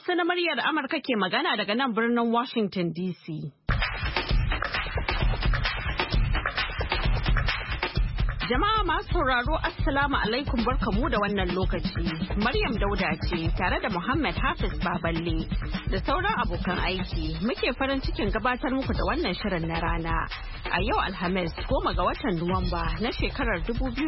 Hausa na muryar Amurka ke magana daga nan birnin Washington DC. Jama'a masu sauraro Assalamu alaikum barkamu da wannan lokaci. Maryam Dauda ce tare da Muhammad Hafiz Baballe da sauran abokan aiki muke farin cikin gabatar muku da wannan shirin na rana. A yau Alhamis 10 ga watan Nuwamba na shekarar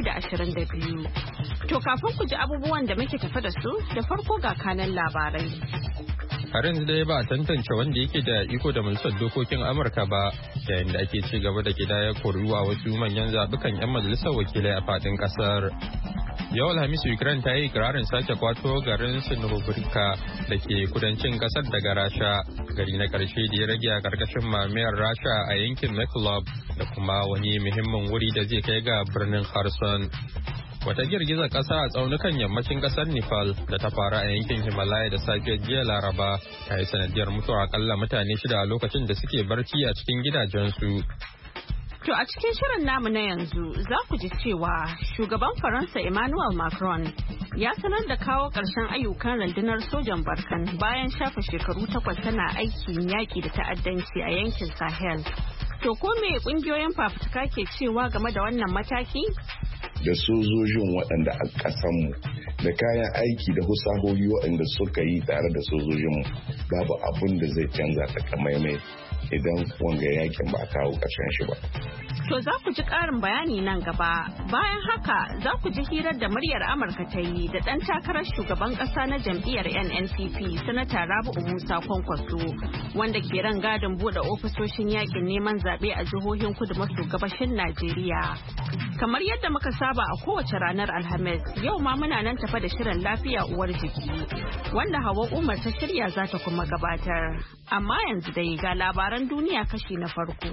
2022. To kafin ku ji abubuwan da muke tafi da su da farko ga kanan labarai. Har yanzu dai ba a tantance wanda yake da iko da majalisar dokokin Amurka ba yayin da ake ci gaba da kidayar kuri'u wasu manyan zabukan 'yan majalisar wakilai a fadin kasar. Yau Alhamis Ukraine ta yi ikirarin sake kwato garin Sinovrivka da ke kudancin kasar daga Rasha, gari na karshe da ya rage a karkashin mamayar Rasha a yankin Mykolaiv da kuma wani muhimmin wuri da zai kai ga birnin Kherson. Wata girgizar ƙasa a tsaunukan yammacin ƙasar Nepal da ta faru a yankin Himalaya da safiyar jiya Laraba ta yi sanadiyar mutuwar akalla mutane 6 a lokacin da suke barci a cikin gidajensu. To a cikin shirin namu na yanzu za ku ji cewa shugaban Faransa Emmanuel Macron ya sanar da kawo ƙarshen ayyukan rundunar sojan Barkan bayan shafe shekaru 8 tana aikin yaƙi da ta'addanci a yankin Sahel. To ko me ƙungiyoyin fafutuka ke cewa game da wannan mataki? Da sojojin waɗanda a ƙasanmu da kayan aiki da husahohi waɗanda suka yi tare da sojojinmu babu abin da zai canza takamaimai idan wanga yakin ba a kawo ƙarshen shi ba. To za ku ji ƙarin bayani nan gaba. Bayan haka za ku ji hirar da muryar Amurka ta yi da ɗan takarar shugaban ƙasa na jam'iyyar NNPP Sanata Rabi'u Musa Kwankwaso wanda ke ran gadin buɗe ofisoshin yakin neman zaɓe a jihohin kudu maso gabashin Najeriya. Kamar yadda muka saba a kowace ranar Alhamis, yau ma muna nan tafa da shirin lafiya uwar jiki wanda Hauwa Umar ta shirya za ta kuma gabatar. Amma yanzu dai ga labaran duniya kashi na farko.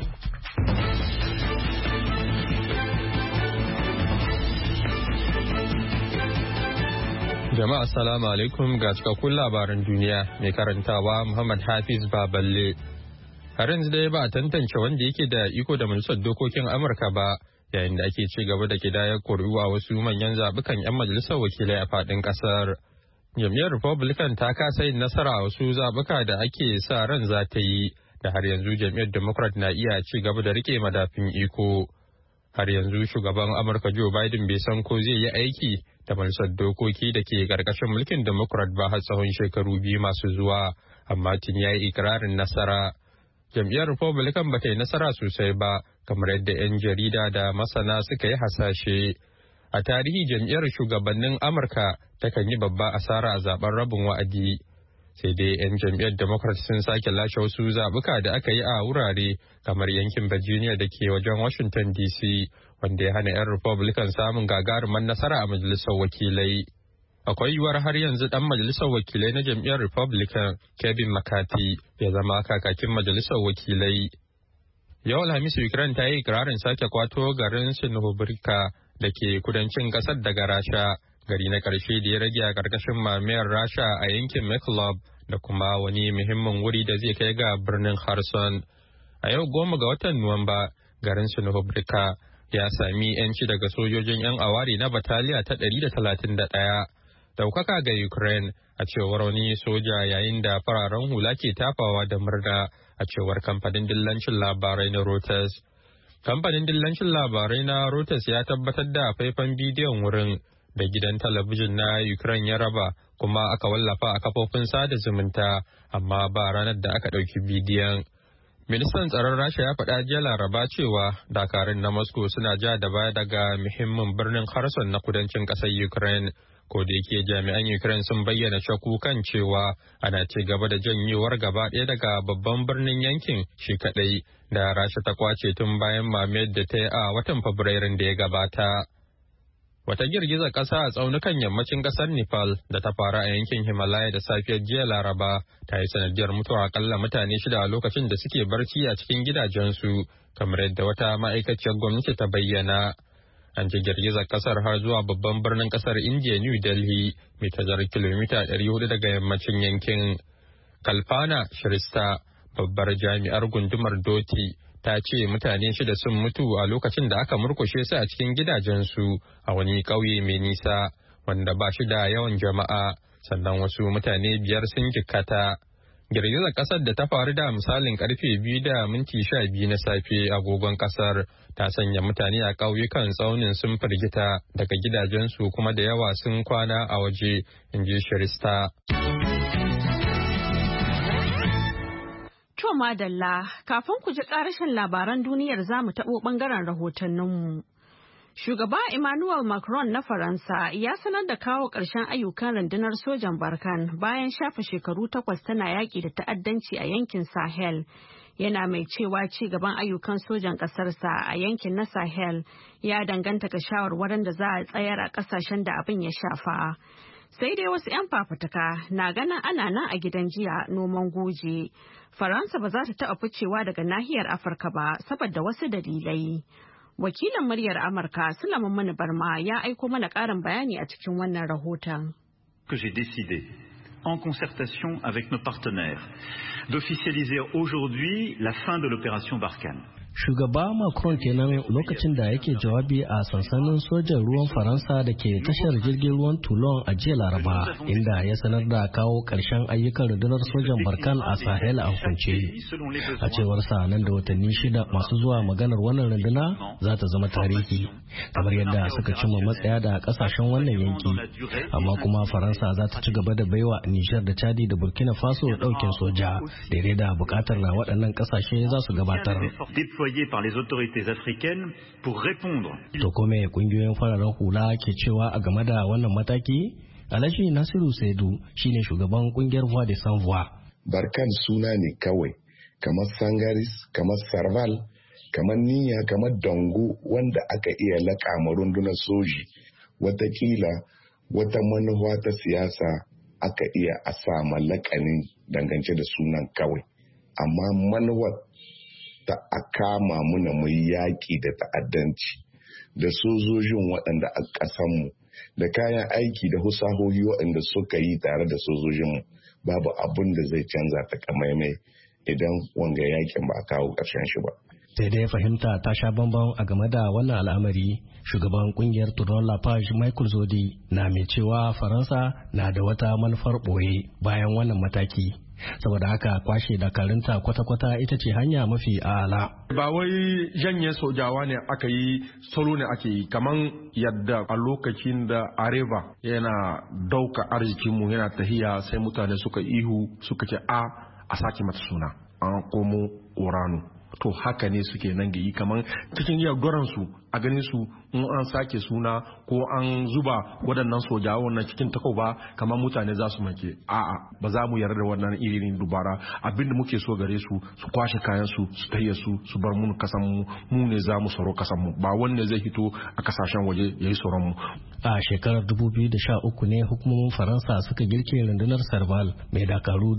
Jama'a assalamu alaikum ga cikakkun labaran duniya mai karantawa Muhammad Hafiz Baballe. Har yanzu dai ba a tantance wanda yake da iko da majalisar dokokin Amurka ba yayin da ake ci gaba da kidayar kuri'u a wasu manyan zabukan 'yan majalisar wakilai a fadin kasar. Jam'iyyar Republican ta kasa yin nasara a wasu zabuka da ake sa ran za ta yi da har yanzu jam'iyyar Democrat na iya ci gaba da rike madafin iko. Har yanzu shugaban Amurka Joe Biden bai san ko zai yi aiki da majalisar dokoki da ke karkashin mulkin Democrat ba har tsawon shekaru 2 masu zuwa, amma tun ya yi ikirarin nasara. Jam'iyyar Republican ba ta yi nasara sosai ba, kamar yadda 'yan jarida da masana suka yi hasashe. A tarihi jam'iyyar shugabannin Amurka takan yi babba asara a zaben rabin wa'adi. Sai dai 'yan jam'iyyar Democrat sun sake lashe wasu zabuka da aka yi a wurare kamar yankin Virginia da ke wajen Washington DC, wanda ya hana 'yan Republican samun gagarumar nasara a majalisar wakilai. Akwai yiwuwar har yanzu dan majalisar wakilai na jam'iyyar Republican Kevin McCarthy ya zama kakakin majalisar wakilai. Yau Alhamis Ukraine ta yi ikirarin sake kwato garin Sinovrivka da ke kudancin kasar daga Rasha, gari na karshe da ya rage a karkashin mamayar Rasha a yankin Mykolaiv da kuma wani muhimmin wuri da zai kai ga birnin Kherson. A yau 10 ga watan Nuwamba, garin Sinovrivka ya sami 'yanci daga sojojin 'yan awari na bataliya ta 131. Daukaka ga Ukraine a cewar wani soja yayin da fararen hula ke tafawa da murna a cewar kamfanin dillancin labarai na Reuters. Kamfanin dillancin labarai na Reuters ya tabbatar da faifan bidiyon wurin da gidan talabijin na Ukraine ya raba kuma aka wallafa a kafofin sada zumunta, amma ba ranar da aka ɗauki bidiyon. Ministan tsaron Rasha ya faɗa jiya Laraba cewa dakarun na Moscow suna ja da baya daga muhimmin birnin Kherson na kudancin ƙasar Ukraine. Ko da yake jami'an Ukraine sun bayyana shakku kan cewa ana ci gaba da janyewar gaba ɗaya daga babban birnin yankin shi kaɗai da Rasha ta kwace tun bayan mamayar da ta yi a watan Fabrairun da ya gabata. Wata girgizar ƙasa a tsaunukan yammacin ƙasar Nepal da ta faru a yankin Himalaya da safiyar jiya Laraba ta yi sanadiyar mutuwa akalla mutane 6 a lokacin da suke barci a cikin gidajensu, kamar yadda wata ma'aikaciyar gwamnati ta bayyana. An ji girgizar ƙasar har zuwa babban birnin ƙasar India New Delhi, mai tazarar kilomita 400 daga yammacin yankin. Kalpana Shrestha, babbar jami'ar gundumar Doti, ta ce mutane 6 sun mutu a lokacin da aka murkushe su a cikin gidajensu a wani ƙauye mai nisa wanda ba shi da yawan jama'a sannan wasu mutane 5 sun jikkata. Girgizar kasar da ta faru da misalin karfe 2:12 na safe agogon kasar ta sanya mutane a ƙauyukan tsaunin sun firgita daga gidajensu kuma da yawa sun kwana a waje, in ji Shirista. To madalla, kafin ku ji ƙarashin labaran duniyar za mu taɓo ɓangaren rahotanninmu. Shugaba Emmanuel Macron na Faransa ya sanar da kawo ƙarshen ayyukan rundunar sojan Barkan bayan shafe shekaru 8 tana yaƙi da ta'addanci a yankin Sahel. Yana mai cewa ci gaban ayyukan sojan ƙasarsa a yankin na Sahel ya danganta ga shawarwarin da za a tsayar a ƙasashen da abin ya shafa. Sai dai wasu 'yan fafutuka na ganin ana nan a gidan jiya noman goje. Faransa ba za ta taɓa ficewa daga nahiyar Afirka ba saboda wasu dalilai. Wakilin muryar Amurka Sulaiman Mani Barma ya aiko mana ƙarin bayani a cikin wannan rahoton. Que j'ai décidé, en concertation avec nos partenaires, d'officialiser aujourd'hui la fin de l'opération Barkhane. Shugaba Macron kenan lokacin da yake jawabi a sansanin sojan ruwan Faransa da ke tashar jirgin ruwan Toulon a jiya Laraba, inda ya sanar da kawo ƙarshen ayyukan rundunar sojan Barkan a Sahel a hukunce. A cewar sa nan da watanni 6 masu zuwa maganar wannan runduna za ta zama tarihi, kamar yadda suka cimma matsaya da kasashen wannan yanki. Amma kuma Faransa za ta ci gaba da baiwa Nijar da Chadi da Burkina Faso ɗaukin soja, daidai da buƙatar na waɗannan ƙasashe za su gabatar. Par les autorités africaines pour répondre. To kome kungiyoyin fararen hula ke cewa a game da wannan mataki? Alhaji Nasiru Saidu shine shugaban kungiyar Voix des Sans Voix. Barkan suna ne kawai, kamar Sangaris, kamar Sarval, kamar Niyya, kamar Dango wanda aka iya laƙa rundunar soji. Watakila wata manufa ta siyasa aka iya a sa mallakanin dangance da sunan kawai. Amma manufar ta a kama muna mu yaƙi da ta'addanci da sojojin waɗanda a ƙasanmu da kayan aiki da husahohi waɗanda suka yi tare da sojojinmu babu abin da zai canza ta kamaimai idan wanga yaƙin ba a kawo ƙarshen shi ba. Sai dai fahimta ta sha bambam a game da wannan al'amari. Shugaban kungiyar Toulon La Page Michael Zodi na mai cewa Faransa na da wata manufar ɓoye bayan wannan mataki. Saboda haka kwashe dakarunta kwata-kwata ita ce hanya mafi ala. Ba wai janye sojawa ne aka yi, solo ne ake yi, kaman yadda a lokacin da Areva yana dauka arzikinmu yana tahiya sai mutane suka ihu suka ce a sake mata suna an komo Orano. To haka ne suke nan ga yi kaman cikin iya su a ganin su in an sake suna ko an zuba waɗannan sojawa wannan cikin takoba kamar mutane za su make. A'a, ba za mu yarda da wannan irin dubara. Abinda muke so gare su kwashe kayan su tayya su bar mun kasan mu ne za mu tsaro kasan mu, ba wanne zai hito a kasashen waje yayi tsaron mu. A shekarar 2013 ne hukumomin Faransa suka girke rundunar Serval mai dakaru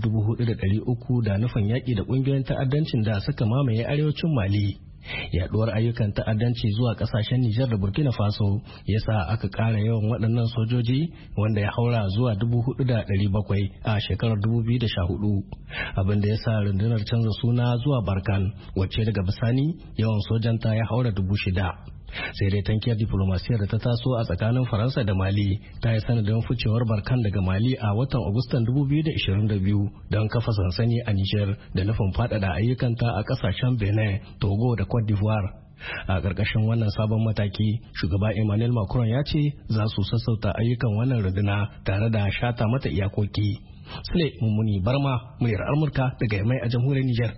4,300 da nufin yaƙi da ƙungiyoyin ta'addancin da suka mamaye arewacin Mali. Yaduwar ayyukan ta'addanci zuwa kasashen Nijar da Burkina Faso yasa aka ƙara yawan waɗannan sojoji wanda ya haura zuwa 4,700 a shekarar 2014, abin da ya sa rundunar canza suna zuwa Barkan, wacce daga bisani yawan sojanta ya haura 6,000. Sai dai tankiyar diplomasiyar da ta taso a tsakanin Faransa da Mali ta yi sanadin ficewar Barkan daga Mali a watan Agustan 2022 don kafa sansani a Nijar da nufin faɗaɗa ayyukanta a ƙasashen Benin, Togo da Cote d'Ivoire. A ƙarƙashin wannan sabon mataki, shugaba Emmanuel Macron ya ce za su sassauta ayyukan wannan runduna tare da shata mata iyakoki. Sule Mummuni Barma, muryar Amurka daga Yamai a jamhuriyar Nijar.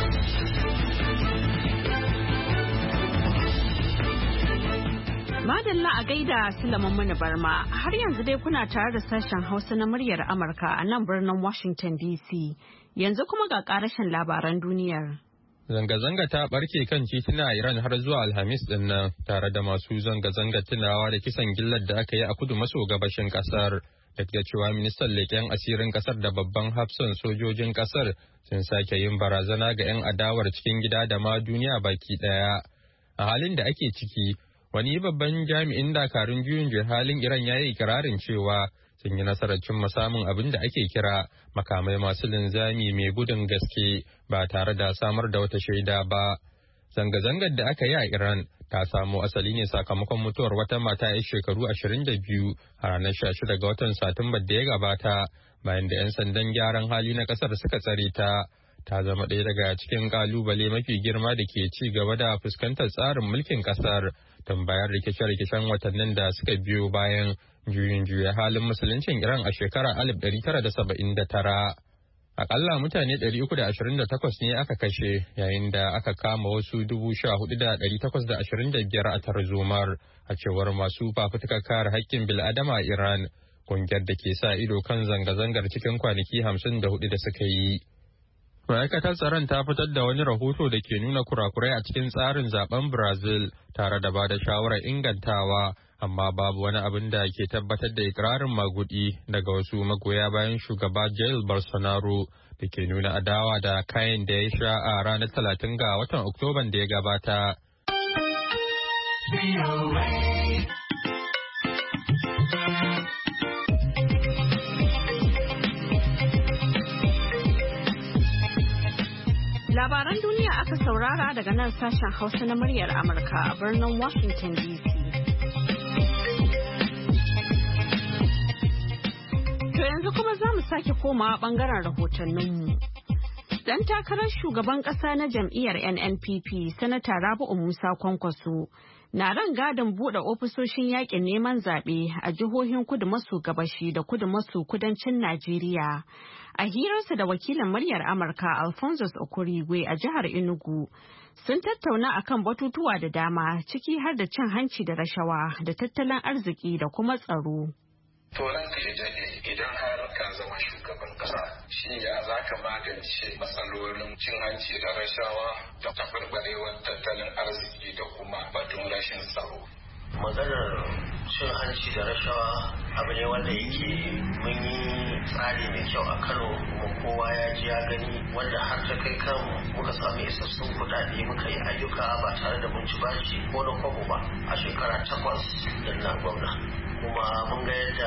Madalla a gaida Sulaiman Mani Barma, har yanzu dai kuna tare da sashen Hausa na muryar Amurka a nan birnin Washington DC. Yanzu kuma ga karashin labaran duniyar. Zanga-zanga ta barke kan tituna Iran har zuwa Alhamis din nan tare da masu zanga-zanga tunawa da kisan gillar da aka yi a kudu maso gabashin kasar. Duk da cewa ministan leƙen asirin kasar da babban hafsan sojojin kasar sun sake yin barazana ga 'yan adawar cikin gida da ma duniya baki daya. A halin da ake ciki, wani babban jami'in dakarun juyin halin Iran ya yi ikirarin cewa sun yi nasarar cimma samun abin da ake kira makamai masu linzami mai gudun gaske ba tare da samar da wata shaida ba. Zanga-zangar da aka yi a Iran ta samo asali ne sakamakon mutuwar wata mata 'yar shekaru 22 a ranar 16 ga watan Satumba da ya gabata bayan da 'yan sandan gyaran hali na kasar suka tsare ta. Ta zama ɗaya daga cikin kalubale mafi girma da ke ci gaba da fuskantar tsarin mulkin kasar tun bayan rikice-rikicen watannin da suka biyo bayan juyin juya halin musuluncin Iran a shekarar 1979. Akalla mutane 328 ne aka kashe yayin da aka kama wasu 14,825 a tarzomar a cewar masu fafutukar kare haƙƙin bil'adama a Iran, ƙungiyar da ke sa ido kan zanga-zangar cikin kwanaki 54 da suka yi. Ma'aikatar tsaron ta fitar da wani rahoto da ke nuna kurakurai a cikin tsarin zaben Brazil tare da ba da shawarar ingantawa, amma babu wani abin da ke tabbatar da ikirarin magudi daga wasu magoya bayan shugaba Jair Bolsonaro da ke nuna adawa da kayan da ya sha a ranar 30 ga watan Oktoban da ya gabata. Labaran duniya aka saurara daga nan sashen Hausa na muryar Amurka a birnin Washington DC. To yanzu kuma za mu sake komawa bangaren rahotanninmu. Dan takarar shugaban ƙasa na jam'iyyar NNPP, Sanata Rabi'u Musa Kwankwaso, na ran gadon buɗe ofisoshin yaƙin neman zaɓe a jihohin kudu maso gabashi da kudu maso kudancin Najeriya. A hirarsa da wakilin muryar Amurka Alphonsus Okurigwe a jihar Enugu, sun tattauna akan batutuwa da dama ciki har da cin hanci da rashawa da tattalin arziki da kuma tsaro. To nan ka idan har ka zama shugaban kasa shi ya za ka magance matsalolin cin hanci da rashawa da taɓarɓarewar tattalin arziki da kuma batun rashin tsaro. Maganar cin hanci da rashawa abu ne wanda yake mun yi tsari mai kyau a Kano kuma kowa ya ji ya gani, wanda har ta kai kan muka samu isassun kuɗaɗe muka yi ayyuka ba tare da mun ci bashi ko na kwabo ba a shekara 8 da na gwamna. Kuma mun ga yadda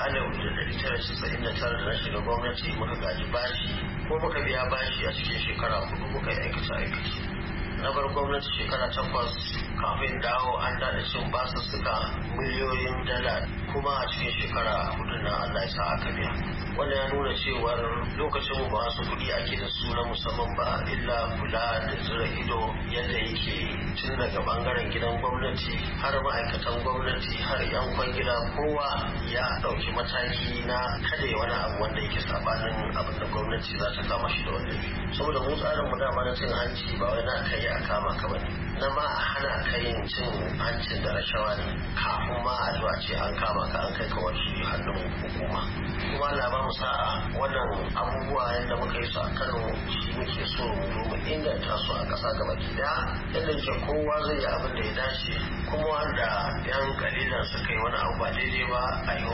1999 da na shiga gwamnati muka gaji bashi ko muka biya bashi a cikin shekara 4 muka yi aikace. Na bar gwamnati shekara 8 kafin dawo an dada cin basussuka miliyoyin dala, kuma a cikin shekara 4 na Allah ya sa aka biya. Wannan ya nuna cewar lokacin mu ba su kuɗi ake da su na musamman ba, illa kula da zura ido yadda yake tun daga bangaren gidan gwamnati har ma'aikatan gwamnati har yan kwangila, kowa ya ɗauki mataki na kada wani abu wanda yake sabanin abin da gwamnati za ta kama shi da wannan. Saboda mu tsarin mu dama na cin hanci ba wai na kai a kama ka bane, na ma a hana ka yin cin hancin da rashawa ne kafin ma a zuwa ce an kama ka an kai ka wani hannun hukuma. Kuma Allah ba mu sa'a wannan abubuwa yadda muka yi su a Kano shi muke so mu inganta su a ƙasa gaba ɗaya, yadda yake kowa zai yi abin da ya dace, kuma wanda yan kalilan suka yi wani abu ba daidai ba a yi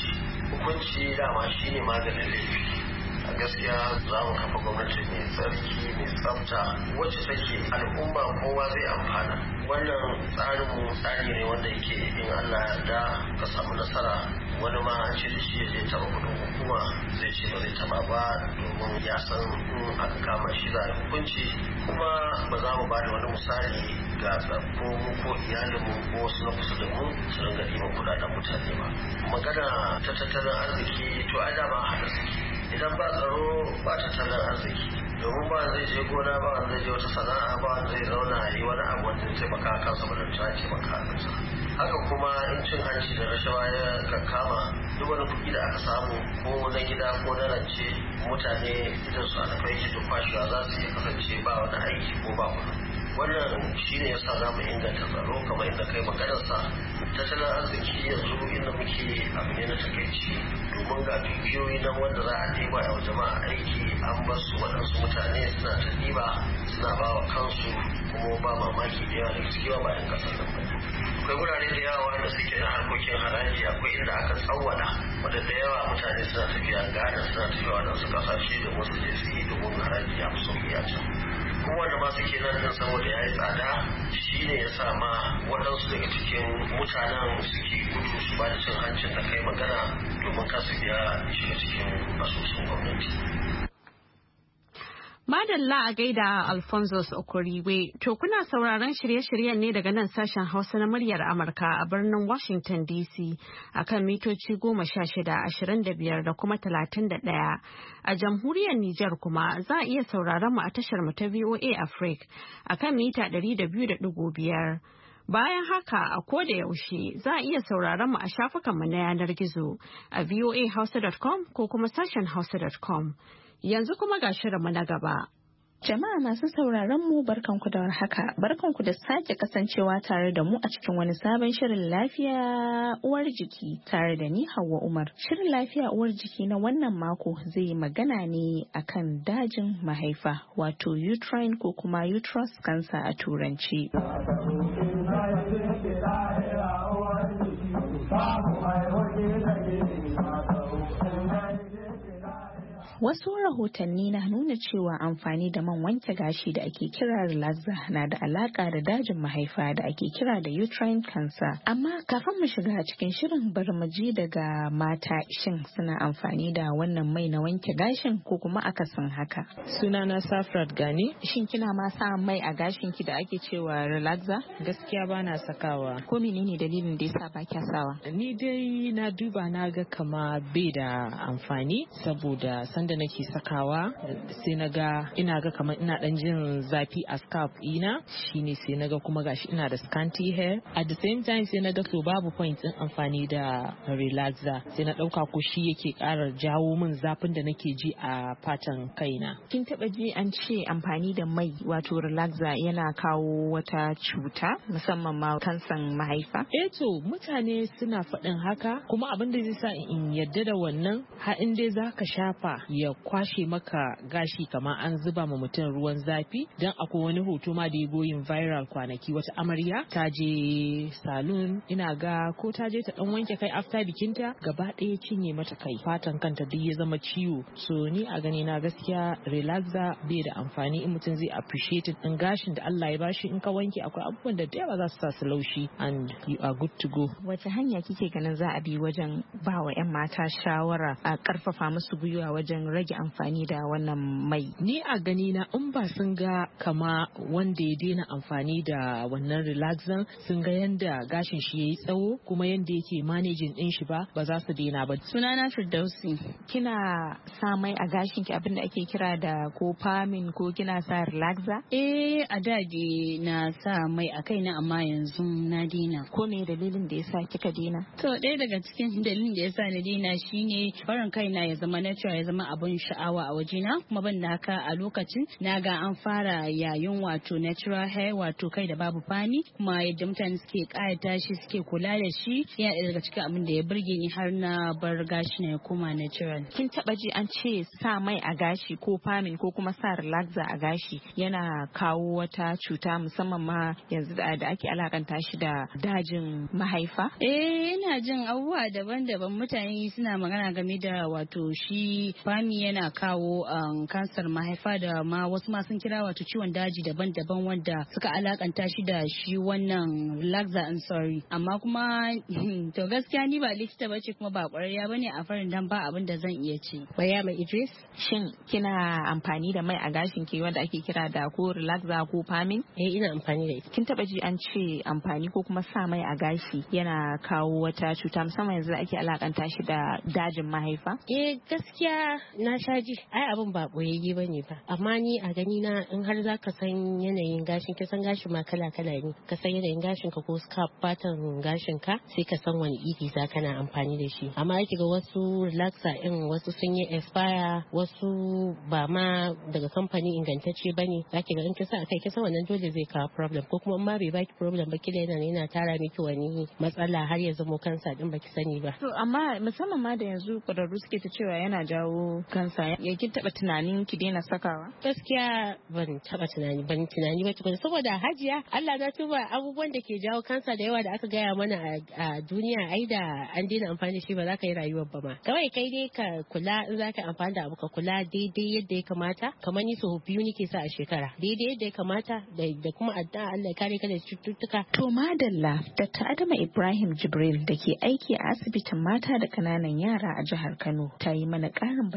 hukunci dama shi ne maganin laifi. A gaskiya za mu kafa gwamnati mai tsarki mai tsafta wacce take al'umma kowa zai amfana. Wannan tsari ne wanda yake in Allah da ka samu nasara, wani ma an ce da shi zai taba kudin hukuma zai ce ba zai taba ba, domin ya san in aka kama shi da hukunci. Kuma ba za mu ba da wani misali ga ko ko iyalinmu ko wasu na kusa da mu su ringa ɗiban kuɗaɗen mutane ba. Magana ta tattalin arziki to ai da ba haɗa suke. Idan ba tsaro ba tattalin arziki, domin ba zai je gona, ba zai je wata sana'a, ba zai zauna yi wani abu wanda zai taimaka kansa ba da ta taimaka kansa. Haka kuma in cin hanci da rashawa ya kankama, duk wani kuɗi da aka samu ko na gida ko na rance, mutane idan su alfai ke kwashewa za su iya kasance ba wani aiki ko ba wani. Wannan shi ne yasa za mu inganta tsaro kamar inda kai maganarsa. Tattalin arziki yanzu inda muke abu ne na takaici, domin ga dukiyoyi nan wanda za a ɗiba a jama'a aiki an bar su waɗansu mutane suna ta ɗiba suna ba wa kansu, kuma ba mamaki da yawa daga ciki ba 'yan ƙasar nan ba. Akwai wurare da yawa wanda suke na harkokin haraji, akwai inda aka tsawwala wadda da yawa mutane suna tafiya Ghana, suna tafiya waɗansu ƙasashe da wasu je su yi domin haraji ya fi sauƙi a can. Kuma wanda ma suke nan din saboda ya yi tsada shi ne ya sa ma waɗansu daga cikin mutanen suke gudu su ba da cin hancin da kai magana domin kasu biya shiga cikin asusun gwamnati. Madalla a gaida Alphonsus Okoriwe, to kuna sauraron shirye-shiryen ne daga nan sashen Hausa na muryar Amurka a birnin Washington DC akan mitoci 16, 25 da kuma 31. A jamhuriyar Nijar kuma za a iya sauraron mu a tashar mu ta VOA Africa akan mita 200.5. Bayan haka a koda yaushe za a iya sauraron mu a shafukanmu na yanar gizo a voahausa.com ko kuma sashen hausa.com. Yanzu kuma ga shirinmu na gaba. Jama'a masu sauraron mu barkanku da warhaka, barkanku da sake kasancewa tare da mu a cikin wani sabon shirin lafiya uwar jiki tare da ni Hauwa Umar. Shirin lafiya uwar jiki na wannan mako zai yi magana ne akan dajin mahaifa wato uterine ko kuma uterus cancer a turanci. Wasu rahotanni na nuna cewa amfani da man wanke gashi da ake kira relaxer na da alaka da dajin mahaifa da ake kira da uterine cancer. Amma kafin mu shiga cikin shirin bari mu ji daga mata shin suna amfani da wannan mai na wanke gashin ko kuma akasin haka. Sunana Safrat Gani. Shin kina ma sa mai a gashin ki da ake cewa relaxer? Gaskiya bana sakawa. Ko menene dalilin da yasa ba kya sawa? Ni dai na duba na ga kama bai da amfani saboda da nake sakawa sai ina ga kamar ina dan jin zafi a scalp ina shine sai naga kuma gashi ina da scanty hair at the same time sai naga to babu point din amfani da relaxer sai na dauka ko shi yake ƙara jawo min zafin da nake ji a fatan kaina. Kin taba ji an ce amfani da mai wato relaxer yana kawo wata cuta musamman ma kansan mahaifa? To mutane suna faɗin haka kuma abin da zai sa in yadda da wannan har in dai zaka shafa ya kwashe maka gashi kamar an zuba ma mutum ruwan zafi dan akwai wani hoto ma da ya goyin viral kwanaki wata amarya ta je salon ina ga ko ta je ta dan wanke kai after bikinta gaba ɗaya cinye mata kai fatan kanta duk ya zama ciwo so ni a gani na gaskiya relaxer bai da amfani in mutum zai appreciate din gashin da Allah ya bashi in ka wanke akwai abubuwan da yawa za su sa su laushi and you are good to go. Wace hanya kike ganin za a bi wajen ba wa 'yan mata shawara a karfafa musu gwiwa wajen rage amfani da wannan mai? Ni a gani na in ba sun ga kama wanda ya daina amfani da wannan relaxer sun ga yanda gashin shi yayi tsawo kuma yanda yake managing din shi ba za su daina ba. Sunana Firdausi. Kina sa mai a gashin ki abinda ake kira da ko famin ko kina sa relaxer? A da na sa mai a kaina amma yanzu na daina. Ko me dalilin da yasa kika daina? To ɗaya daga cikin dalilin da yasa na daina shine barin kaina ya zama natural ya zama abun sha'awa a wajena kuma ban da haka a lokacin na ga an fara yayin wato natural hair wato kai da babu fani kuma yadda mutane suke kayata shi suke kula da shi yana daga cikin abin da ya burge ni har na bar gashi na ya koma natural. Kin taba ji an ce sa mai a gashi ko famin ko kuma sa relaxer a gashi yana kawo wata cuta musamman ma yanzu da ake alakanta shi da dajin mahaifa? Ina jin abubuwa daban-daban mutane suna magana game da wato shi fami yana kawo kansar mahaifa da ma wasu ma sun kira wato ciwon daji daban-daban wanda suka alakanta shi da shi wannan relaxer amma kuma to gaskiya ni ba likita bace kuma ba kwararriya bane a farin dan ba abin da zan iya ci. Maryama Idris, shin kina amfani da mai a gashin ki wanda ake kira da ko relaxer ko famin? Ina amfani da ita. Kin taba ji an ce amfani ko kuma sa mai a gashi yana kawo wata cuta musamman yanzu ake alakanta shi da dajin mahaifa? Gaskiya na sha ji ai abin ba boyayye bane ba amma ni a gani na in har zaka san yanayin gashin ka san gashin ma kala-kala ne ka san yanayin gashin ka ko scalp pattern gashin ka sai ka san wani iri zaka na amfani da shi amma yake ga wasu relaxer in wasu sun yi expire wasu ba ma daga kamfani ingantacce bane zaki ga in ka sa kai kisan wannan dole zai kawo problem ko kuma in ma bai baki problem ba kila yana tara miki wani matsala har ya zamo kansa din baki sani ba. To amma musamman ma da yanzu kwararru suke ta cewa yana jawo kansa ya kin taba tunanin ki daina sakawa? Gaskiya ban taba tunani ba tukuna saboda hajiya Allah na tuba abubuwan da ke jawo kansa da yawa da aka gaya mana a duniya ai da an daina amfani da shi ba za ka yi rayuwar ba ma kawai kai dai ka kula in za ka amfani da abu ka kula daidai yadda ya kamata kamar ni sau biyu nake sa a shekara daidai yadda ya kamata da kuma addu'a Allah ya kare ka da cututtuka. To madalla Dr. Adama Ibrahim Jibril da ke aiki a asibitin mata da kananan yara a jihar Kano ta yi mana ƙarin bayani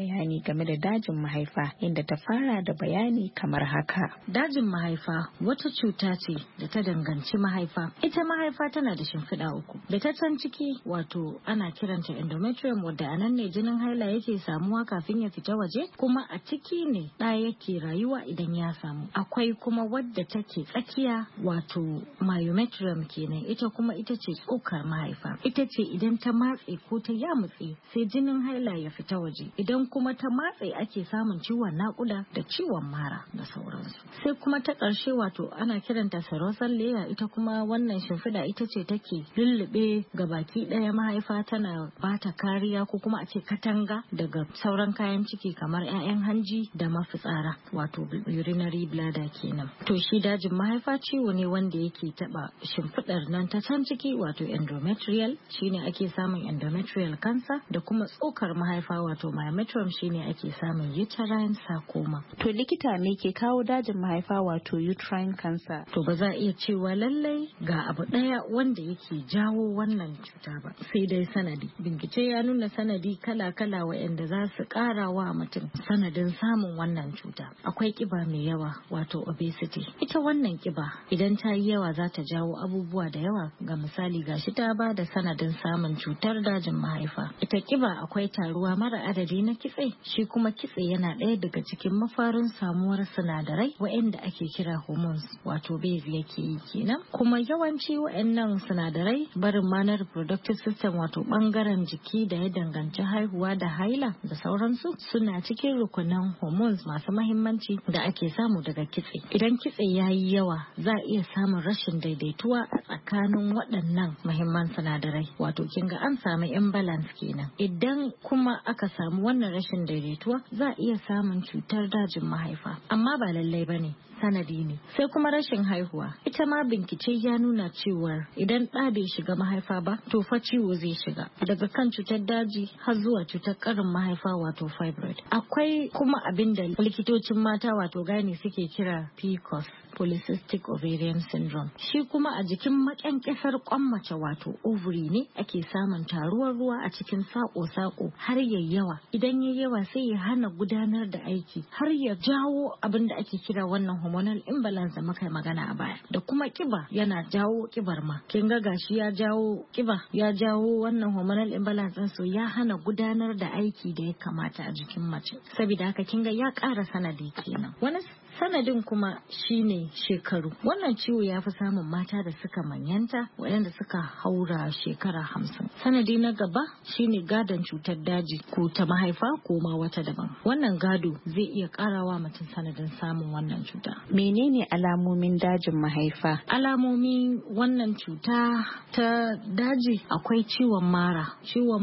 bayani game da dajin mahaifa inda ta fara da bayani kamar haka. Dajin mahaifa wata cuta ce da ta danganci mahaifa. Ita mahaifa tana da shimfiɗa uku. Da ta can ciki wato ana kiranta endometrium wadda a nan ne jinin haila yake samuwa kafin ya fita waje, kuma a ciki ne ɗa yake rayuwa idan ya samu. Akwai kuma wadda take tsakiya wato myometrium kenan, ita kuma ita ce tsokar mahaifa. Ita ce idan ta matse ko ta yamutse sai jinin haila ya fita waje. Idan kuma ta matse ake samun ciwon naƙuda da ciwon mara da sauransu. Sai kuma ta ƙarshe wato ana kiranta serosal layer, ita kuma wannan shimfiɗa ita ce take lullube gabaki ɗaya mahaifa, tana bata kariya ko kuma a ce katanga daga sauran kayan ciki kamar 'ya'yan hanji da mafitsara wato urinary bladder kenan. To shi dajin mahaifa ciwo ne wanda yake taba shimfiɗar nan ta can ciki wato endometrial, shine ake samun endometrial cancer, da kuma tsokar mahaifa wato myometrium shine ake samun uterine sarcoma. To likita me ke kawo dajin mahaifa wato uterine cancer? To ba za a iya cewa lallai ga abu ɗaya wanda yake jawo wannan cuta ba, sai dai sanadi. Bincike ya nuna sanadi kala-kala waɗanda za su ƙara wa mutum sanadin samun wannan cuta. Akwai ƙiba mai yawa wato obesity. Ita wannan ƙiba idan ta yi yawa za ta jawo abubuwa da yawa, ga misali gashi ta ba da sanadin samun cutar dajin mahaifa. Ita ƙiba akwai taruwa mara adadi na kitse, shi kuma kitse yana ɗaya daga cikin mafarin samuwar sinadarai waɗanda ake kira hormones wato base yake yi kenan. Kuma yawanci waɗannan sinadarai barin ma na reproductive system wato ɓangaren jiki da ya danganci haihuwa da haila da sauransu suna cikin rukunan hormones masu mahimmanci da ake samu daga kitse. Idan kitse ya yi yawa za a iya samun rashin daidaituwa a tsakanin waɗannan mahimman sinadarai wato kinga an samu imbalance kenan. Idan kuma aka samu wannan rashin daidaituwa za a iya samun cutar dajin mahaifa, amma ba lallai bane, sanadi ne. Sai kuma rashin haihuwa, ita ma bincike ya nuna cewa idan ɗa bai shiga mahaifa ba to fa ciwo zai shiga, daga kan cutar daji har zuwa cutar ƙarin mahaifa wato fibroid. Akwai kuma abin da likitocin mata wato gani suke kira PCOS, polycystic ovarian syndrome. Shi kuma a jikin makyankesar kwan mace wato ovary ne ake samun taruwar ruwa a cikin sako-sako har yawa. Idan yayi yawa sai ya hana gudanar da aiki har ya jawo abin da ake kira wannan hormonal imbalance da muka yi magana a baya. Da kuma kiba yana jawo kibar ma. Kin ga gashi ya jawo kiba, ya jawo wannan hormonal imbalance din, so ya hana gudanar da aiki da ya kamata a jikin mace. Saboda haka kin ga ya ƙara sanadi kenan. Wani sanadin kuma shine shekaru. Wannan ciwo ya fi samun mata da suka manyanta, waɗanda suka haura shekara 50. Sanadi na gaba shine gadon cutar daji ko ta mahaifa ko ma wata daban. Wannan gado zai iya karawa mutum sanadin samun wannan cuta. Menene alamomin dajin mahaifa? Alamomin wannan cuta ta daji akwai ciwon mara. Ciwon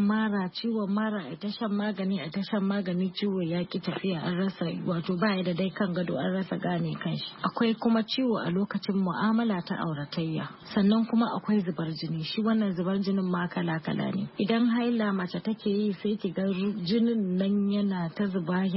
mara a ta shan magani ciwo ya ki tafiya, an rasa wato baya da dai kan gado, an rasa gane kanshi. Akwai kuma ciwo a lokacin mu'amala ta auratayya. Sannan kuma akwai zubar jini. Shi wannan zubar jinin ma kala-kala ne. Idan haila mace take yi sai ki ga jinin nan yana ta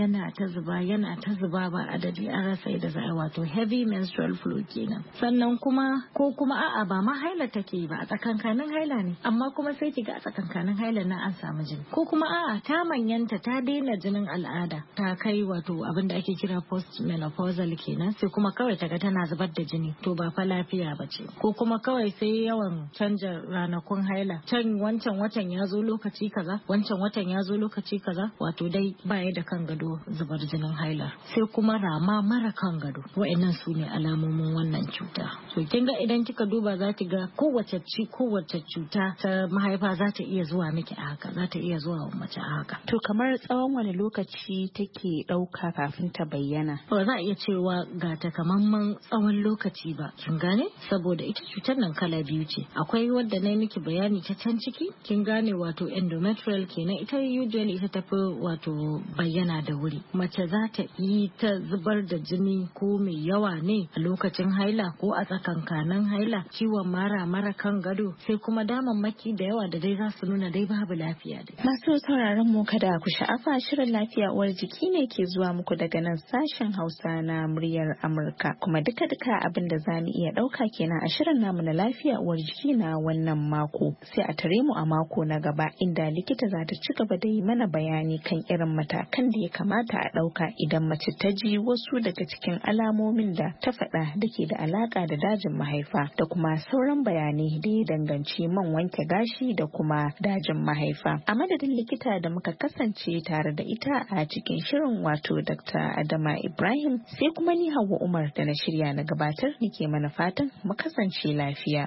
zuba ba adadi, an rasa yadda za a wato heavy menstrual flow kenan. Sannan kuma ko kuma a'a ba ma haila take yi ba, a tsakankanin haila ne, amma kuma sai ki ga a tsakankanin haila na an samu jini. Ko kuma a'a ta manyanta ta daina jinin al'ada, ta kai wato abin da ake kira post menopausal kenan, sai kuma kawai ta ga tana zubar da jini, to ba fa lafiya ba ce. Ko kuma kawai sai yawan canja ranakun haila, can wancan watan ya zo lokaci kaza, wancan watan ya zo lokaci kaza, wato dai baya da kan gado zubar jinin haila. Sai kuma rama mara kan gado. Wa'annan su ne alamomin wannan cuta. So kin ga idan kika duba za ki ga kowace cuta ta mahaifa za ta iya zuwa miki a haka, za ta iya zuwa wa mace a haka. To kamar tsawon wani lokaci take ɗauka kafin ta bayyana? Ba za a iya cewa ga takamaiman tsawon lokaci ba, kin gane? Saboda ita cutar nan kala biyu ce. Akwai wadda na miki bayani ta can ciki, kin gane, wato endometrial kenan. Ita usually ita tafi wato bayyana da wuri. Mace za ta yi ta zubar da jini ko mai yawa ne a lokacin haila ko a tsakankanin haila, ciwon mara kan gado, sai kuma damammaki da yawa da dai za su nuna dai babu lafiya dai. Masu sauraron mu kada ku sha'afa, shirin lafiya uwar jiki ne ke zuwa muku daga nan sashen Hausa na na muryar Amurka. Kuma duka-duka abin da za mu iya ɗauka kenan a shirin namu na lafiya uwar jiki na wannan mako. Sai a tare mu a mako na gaba inda likita za ta ci gaba da yi mana bayani kan irin matakan da ya kamata a ɗauka idan mace ta ji wasu daga cikin alamomin da ta faɗa da ke da alaƙa da dajin mahaifa da kuma sauran bayanai da ya danganci man wanke gashi da kuma dajin mahaifa. A madadin likita da muka kasance tare da ita a cikin shirin wato Dr. Adama Ibrahim sai kuma ni Hauwa Umar da na shirya na gabatar nike mana fatan mu kasance lafiya.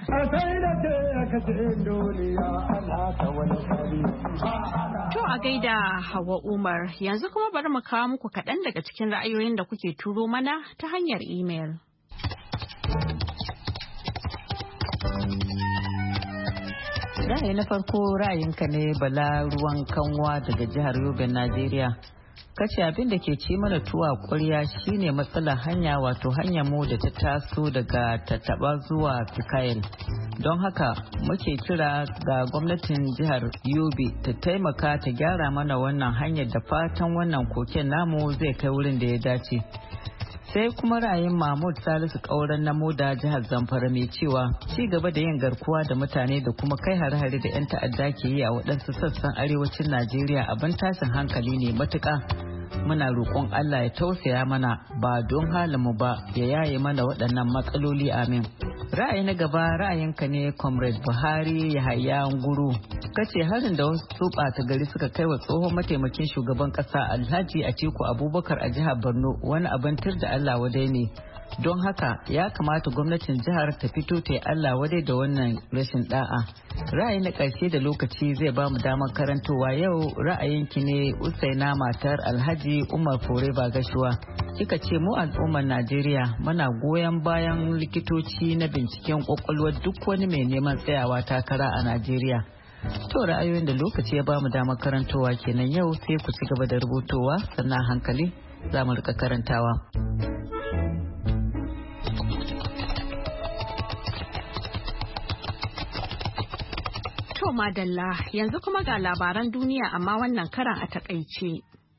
To a gaida Hauwa Umar yanzu kuma bari mu kawo muku kaɗan daga cikin ra'ayoyin da kuke turo mana ta hanyar imel. Ra'ayi na farko ra'ayinka ne Bala Ruwan Kanwa daga jihar Yobe, Najeriya. Kace abin da ke ci mana tuwa ƙwarya shine matsalar hanya wato hanyar mu da ta taso daga Tattaba zuwa Fikayel. Don haka muke kira ga gwamnatin jihar Yobe ta taimaka ta gyara mana wannan hanyar da fatan wannan koken namu zai kai wurin da ya dace. Sai kuma ra'ayin Mahmud Salisu Kauran na Moda jihar Zamfara mai cewa ci gaba da yin garkuwa da mutane da kuma kai hare-hare da 'yan ta'adda ke yi a waɗansu sassan arewacin Najeriya abin tashin hankali ne matuƙa. Muna roƙon Allah ya tausaya mana ba don halinmu ba ya yaye mana waɗannan matsaloli amin. Ra'ayi na gaba ra'ayinka ne Comrade Buhari Yahaya Nguru. Kace harin da wasu ɓata gari suka kai wa tsohon mataimakin shugaban ƙasa Alhaji Atiku Abubakar a jihar Borno wani abin tir da Allah wadai ne. Don haka ya kamata gwamnatin jihar ta fito ta yi Allah wadai da wannan rashin da'a. Ra'ayi na ƙarshe da lokaci zai ba mu damar karantowa yau ra'ayinki ne Usaina matar Alhaji Umar Foreba Gashuwa. Kika ce mu al'ummar Najeriya muna goyon bayan likitoci na binciken kwakwalwar duk wani mai neman tsayawa takara a Najeriya. To ra'ayoyin da lokaci ya ba mu damar karantowa kenan yau sai ku ci gaba da rubutowa sannan hankali za mu rika karantawa. To madalla yanzu kuma ga labaran duniya amma wannan karan a takaice.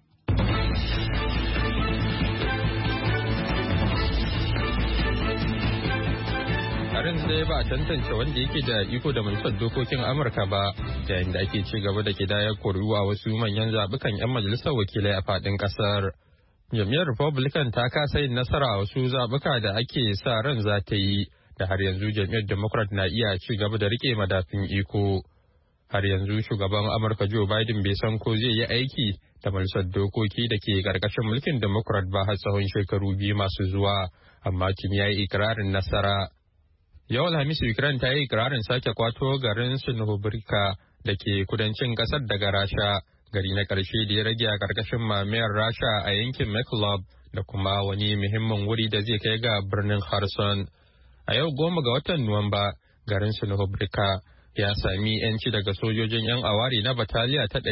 Harin dai ba a tantance wanda yake da iko da majalisar dokokin Amurka ba yayin da ake ci gaba da kidayar kuri'u a wasu manyan zabukan 'yan majalisar wakilai a fadin kasar. Jam'iyyar Republican ta kasa yin nasara a wasu zabuka da ake sa ran za ta yi da har yanzu jam'iyyar Democrat na iya ci gaba da rike madafin iko. Har yanzu shugaban Amurka Joe Biden bai san ko zai yi aiki da majalisar dokoki da ke karkashin mulkin Democrat ba har tsawon shekaru biyu masu zuwa, amma tuni ya yi ikirarin nasara. Yau Alhamis Ukraine ta yi ikirarin sake kwato garin Sinobrivka da ke kudancin kasar daga Rasha, gari na ƙarshe da ya rage a karkashin mamayar Rasha a yankin Mykolaiv da kuma wani muhimmin wuri da zai kai ga birnin Kherson. A yau 10 ga watan Nuwamba, garin Sinobrivka ya sami 'yanci daga sojojin 'yan awari na bataliya ta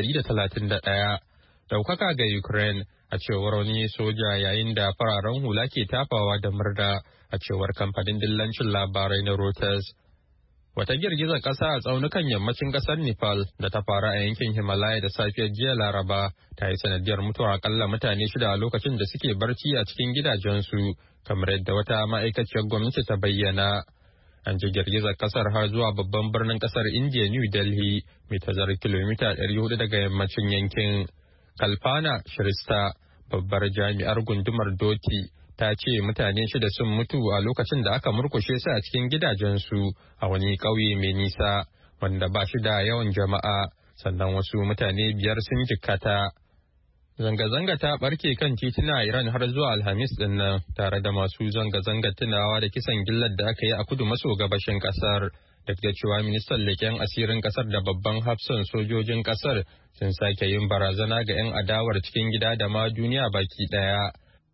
131. Daukaka ga Ukraine a cewar wani soja yayin da fararen hula ke tafawa da murna a cewar kamfanin dillancin labarai na Reuters. Wata girgizar ƙasa a tsaunukan yammacin ƙasar Nepal da ta faru a yankin Himalaya da safiyar jiya Laraba ta yi sanadiyar mutuwar akalla mutane 6 a lokacin da suke barci a cikin gidajensu, kamar yadda wata ma'aikaciyar gwamnati ta bayyana. An ji girgizar ƙasar har zuwa babban birnin ƙasar India New Delhi mai tazarar kilomita 400 daga yammacin yankin. Kalpana Shrestha, babbar jami'ar gundumar Doti, ta ce mutane 6 sun mutu a lokacin da aka murkushe su a cikin gidajensu a wani ƙauye mai nisa wanda ba shi da yawan jama'a, sannan wasu mutane 5 sun jikkata. Zanga-zanga ta ɓarke kan tituna a Iran har zuwa Alhamis ɗin nan tare da masu zanga-zanga tunawa da kisan gillar da aka yi a kudu maso gabashin ƙasar. Duk da cewa ministan leƙen asirin ƙasar da babban hafsan sojojin ƙasar sun sake yin barazana ga 'yan adawar cikin gida da ma duniya baki ɗaya.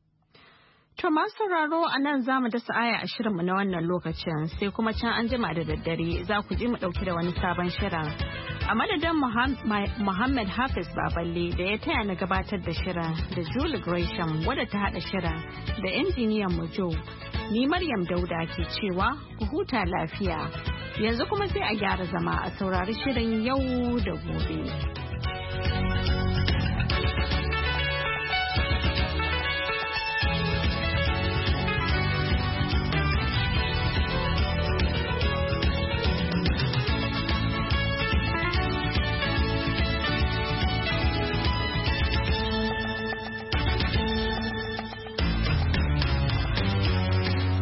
To masu sauraro a nan za mu dasa aya a shirinmu na wannan lokacin sai kuma can an jima da daddare za ku ji mu ɗauki da wani sabon shirin. A madadin Muhammad Hafiz Baballe da ya taya na gabatar da shirin da Julie Gresham wadda ta haɗa shirin da injiniyan mu Joe. Ni Maryam Dauda ke cewa ku huta lafiya. Yanzu kuma sai a gyara zama a saurari shirin yau da gobe.